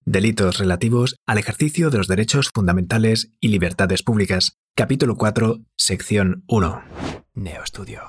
Delitos relativos al ejercicio de los derechos fundamentales y libertades públicas. Capítulo 4, sección 1. Neoestudio.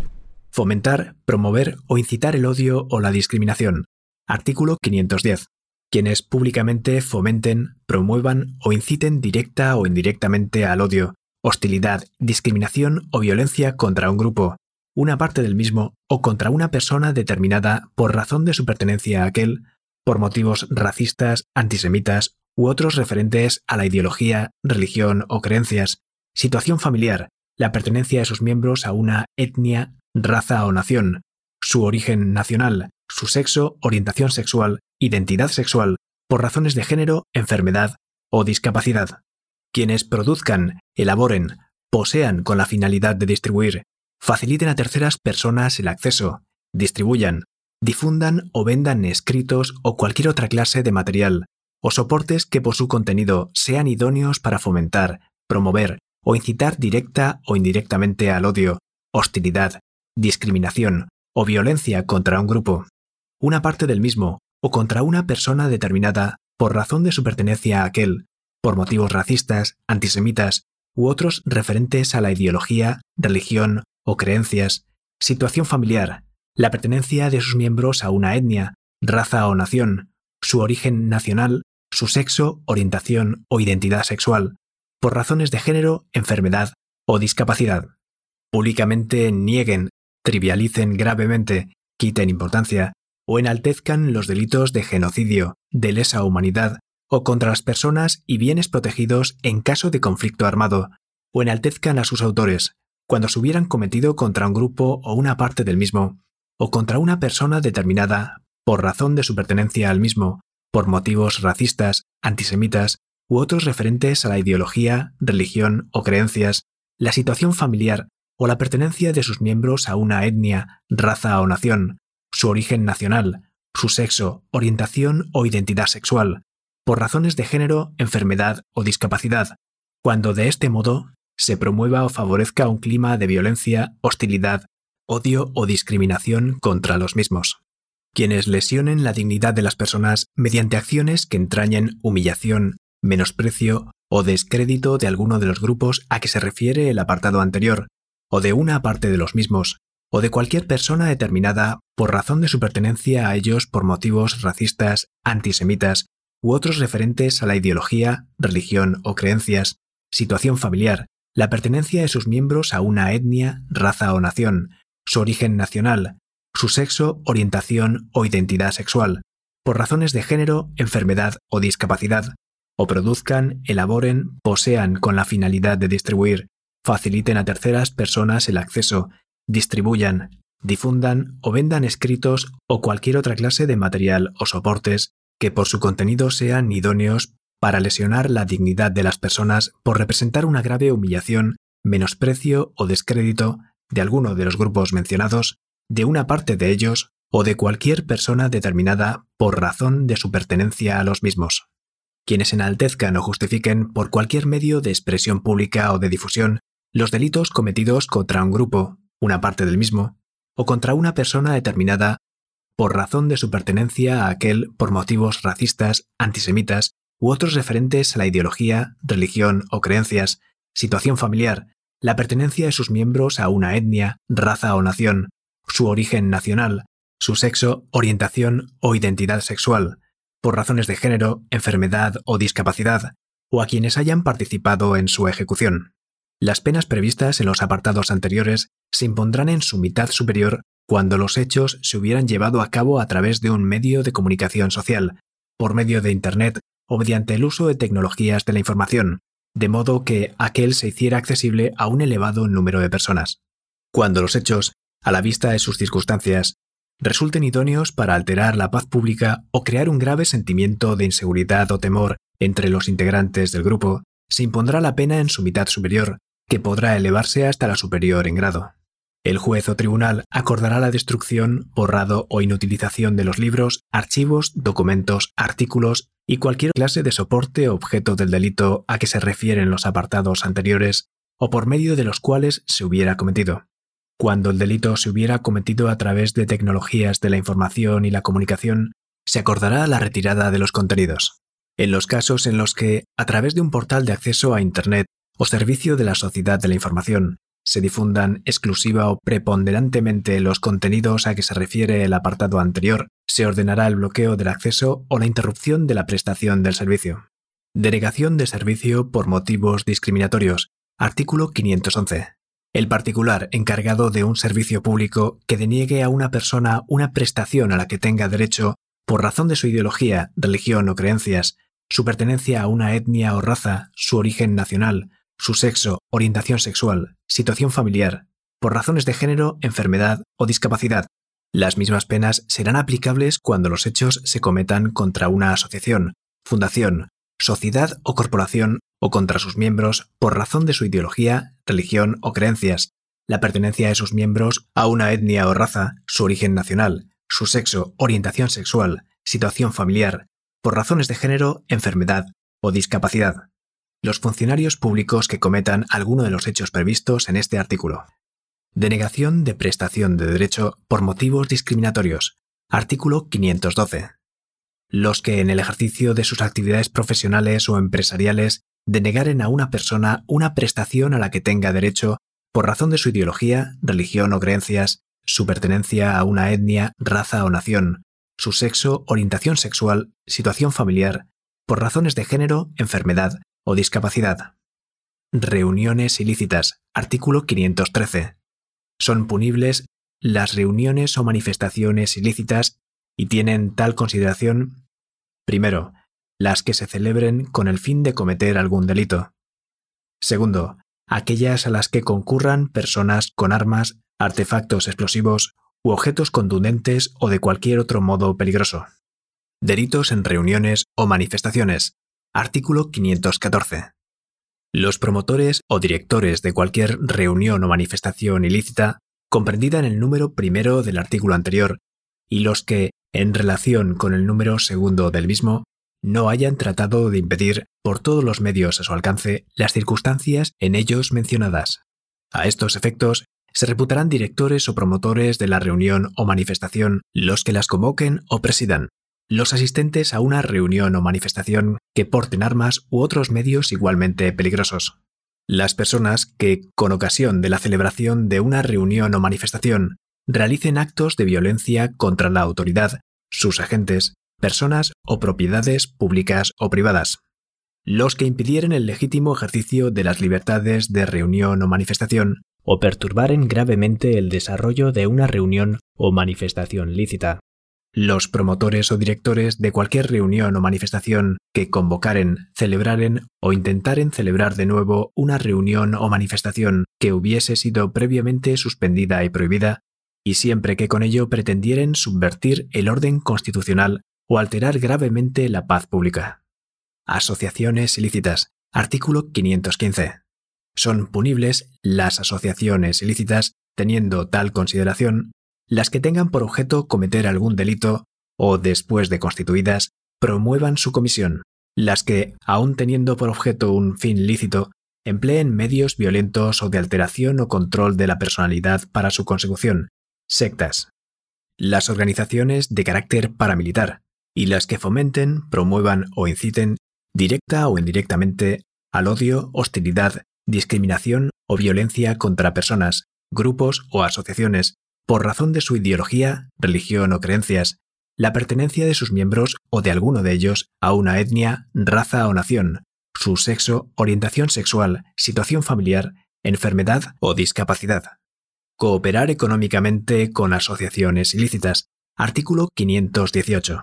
Fomentar, promover o incitar el odio o la discriminación. Artículo 510. Quienes públicamente fomenten, promuevan o inciten directa o indirectamente al odio, hostilidad, discriminación o violencia contra un grupo, una parte del mismo o contra una persona determinada por razón de su pertenencia a aquel, por motivos racistas, antisemitas u otros referentes a la ideología, religión o creencias, situación familiar, la pertenencia de sus miembros a una etnia, raza o nación, su origen nacional, su sexo, orientación sexual, identidad sexual, por razones de género, enfermedad o discapacidad. Quienes produzcan, elaboren, posean con la finalidad de distribuir, faciliten a terceras personas el acceso, distribuyan, difundan o vendan escritos o cualquier otra clase de material o soportes que por su contenido sean idóneos para fomentar, promover o incitar directa o indirectamente al odio, hostilidad, discriminación o violencia contra un grupo, una parte del mismo o contra una persona determinada por razón de su pertenencia a aquel, por motivos racistas, antisemitas u otros referentes a la ideología, religión o creencias, situación familiar, la pertenencia de sus miembros a una etnia, raza o nación, su origen nacional, su sexo, orientación o identidad sexual, por razones de género, enfermedad o discapacidad. Públicamente nieguen, trivialicen gravemente, quiten importancia o enaltezcan los delitos de genocidio, de lesa humanidad o contra las personas y bienes protegidos en caso de conflicto armado, o enaltezcan a sus autores, cuando se hubieran cometido contra un grupo o una parte del mismo, o contra una persona determinada por razón de su pertenencia al mismo, por motivos racistas, antisemitas u otros referentes a la ideología, religión o creencias, la situación familiar o la pertenencia de sus miembros a una etnia, raza o nación, su origen nacional, su sexo, orientación o identidad sexual, por razones de género, enfermedad o discapacidad, cuando de este modo se promueva o favorezca un clima de violencia, hostilidad, odio o discriminación contra los mismos. Quienes lesionen la dignidad de las personas mediante acciones que entrañen humillación, menosprecio o descrédito de alguno de los grupos a que se refiere el apartado anterior, o de una parte de los mismos, o de cualquier persona determinada por razón de su pertenencia a ellos por motivos racistas, antisemitas u otros referentes a la ideología, religión o creencias, situación familiar, la pertenencia de sus miembros a una etnia, raza o nación, su origen nacional, su sexo, orientación o identidad sexual, por razones de género, enfermedad o discapacidad, o produzcan, elaboren, posean con la finalidad de distribuir, faciliten a terceras personas el acceso, distribuyan, difundan o vendan escritos o cualquier otra clase de material o soportes que por su contenido sean idóneos para lesionar la dignidad de las personas por representar una grave humillación, menosprecio o descrédito de alguno de los grupos mencionados, de una parte de ellos o de cualquier persona determinada por razón de su pertenencia a los mismos. Quienes enaltezcan o justifiquen por cualquier medio de expresión pública o de difusión los delitos cometidos contra un grupo, una parte del mismo, o contra una persona determinada por razón de su pertenencia a aquel por motivos racistas, antisemitas u otros referentes a la ideología, religión o creencias, situación familiar, la pertenencia de sus miembros a una etnia, raza o nación, su origen nacional, su sexo, orientación o identidad sexual, por razones de género, enfermedad o discapacidad, o a quienes hayan participado en su ejecución. Las penas previstas en los apartados anteriores se impondrán en su mitad superior cuando los hechos se hubieran llevado a cabo a través de un medio de comunicación social, por medio de Internet o mediante el uso de tecnologías de la información, de modo que aquel se hiciera accesible a un elevado número de personas. Cuando los hechos, a la vista de sus circunstancias, resulten idóneos para alterar la paz pública o crear un grave sentimiento de inseguridad o temor entre los integrantes del grupo, se impondrá la pena en su mitad superior, que podrá elevarse hasta la superior en grado. El juez o tribunal acordará la destrucción, borrado o inutilización de los libros, archivos, documentos, artículos y cualquier clase de soporte o objeto del delito a que se refieren los apartados anteriores o por medio de los cuales se hubiera cometido. Cuando el delito se hubiera cometido a través de tecnologías de la información y la comunicación, se acordará la retirada de los contenidos. En los casos en los que, a través de un portal de acceso a Internet o servicio de la Sociedad de la Información, se difundan exclusiva o preponderantemente los contenidos a que se refiere el apartado anterior, se ordenará el bloqueo del acceso o la interrupción de la prestación del servicio. Denegación de servicio por motivos discriminatorios. Artículo 511. El particular encargado de un servicio público que deniegue a una persona una prestación a la que tenga derecho por razón de su ideología, religión o creencias, su pertenencia a una etnia o raza, su origen nacional, su sexo, orientación sexual, situación familiar, por razones de género, enfermedad o discapacidad. Las mismas penas serán aplicables cuando los hechos se cometan contra una asociación, fundación, sociedad o corporación o contra sus miembros por razón de su ideología, religión o creencias, la pertenencia de sus miembros a una etnia o raza, su origen nacional, su sexo, orientación sexual, situación familiar, por razones de género, enfermedad o discapacidad. Los funcionarios públicos que cometan alguno de los hechos previstos en este artículo. Denegación de prestación de derecho por motivos discriminatorios. Artículo 512. Los que en el ejercicio de sus actividades profesionales o empresariales denegaren a una persona una prestación a la que tenga derecho por razón de su ideología, religión o creencias, su pertenencia a una etnia, raza o nación, su sexo, orientación sexual, situación familiar, por razones de género, enfermedad o discapacidad. Reuniones ilícitas. Artículo 513. Son punibles las reuniones o manifestaciones ilícitas y tienen tal consideración: primero, las que se celebren con el fin de cometer algún delito. Segundo, aquellas a las que concurran personas con armas, artefactos explosivos u objetos contundentes o de cualquier otro modo peligroso. Delitos en reuniones o manifestaciones. Artículo 514. Los promotores o directores de cualquier reunión o manifestación ilícita, comprendida en el número primero del artículo anterior, y los que, en relación con el número segundo del mismo, no hayan tratado de impedir, por todos los medios a su alcance, las circunstancias en ellos mencionadas. A estos efectos, se reputarán directores o promotores de la reunión o manifestación los que las convoquen o presidan, los asistentes a una reunión o manifestación que porten armas u otros medios igualmente peligrosos, las personas que, con ocasión de la celebración de una reunión o manifestación, realicen actos de violencia contra la autoridad, sus agentes, personas o propiedades públicas o privadas, los que impidieren el legítimo ejercicio de las libertades de reunión o manifestación o perturbaren gravemente el desarrollo de una reunión o manifestación lícita. Los promotores o directores de cualquier reunión o manifestación que convocaren, celebraren o intentaren celebrar de nuevo una reunión o manifestación que hubiese sido previamente suspendida y prohibida, y siempre que con ello pretendieren subvertir el orden constitucional o alterar gravemente la paz pública. Asociaciones ilícitas. Artículo 515. Son punibles las asociaciones ilícitas, teniendo tal consideración, las que tengan por objeto cometer algún delito o, después de constituidas, promuevan su comisión, las que, aun teniendo por objeto un fin lícito, empleen medios violentos o de alteración o control de la personalidad para su consecución, sectas, las organizaciones de carácter paramilitar y las que fomenten, promuevan o inciten, directa o indirectamente, al odio, hostilidad, discriminación o violencia contra personas, grupos o asociaciones, por razón de su ideología, religión o creencias, la pertenencia de sus miembros o de alguno de ellos a una etnia, raza o nación, su sexo, orientación sexual, situación familiar, enfermedad o discapacidad. Cooperar económicamente con asociaciones ilícitas. Artículo 518.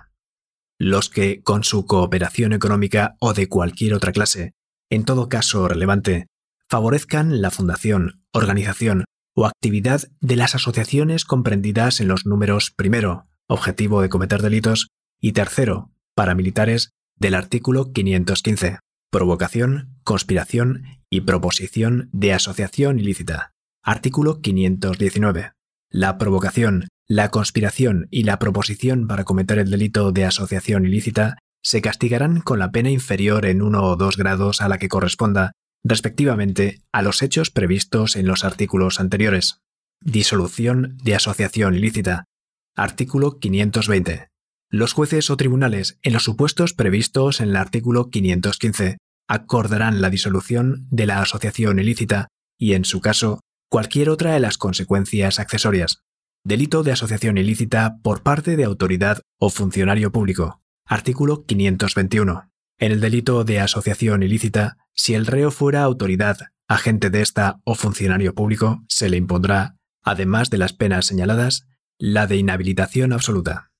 Los que, con su cooperación económica o de cualquier otra clase, en todo caso relevante, favorezcan la fundación, organización o actividad de las asociaciones comprendidas en los números primero, objetivo de cometer delitos, y tercero, paramilitares, del artículo 515, provocación, conspiración y proposición de asociación ilícita. Artículo 519. La provocación, la conspiración y la proposición para cometer el delito de asociación ilícita se castigarán con la pena inferior en 1 o 2 grados a la que corresponda, respectivamente, a los hechos previstos en los artículos anteriores. Disolución de asociación ilícita. Artículo 520. Los jueces o tribunales, en los supuestos previstos en el artículo 515, acordarán la disolución de la asociación ilícita y, en su caso, cualquier otra de las consecuencias accesorias. Delito de asociación ilícita por parte de autoridad o funcionario público. Artículo 521. En el delito de asociación ilícita, si el reo fuera autoridad, agente de esta o funcionario público, se le impondrá, además de las penas señaladas, la de inhabilitación absoluta.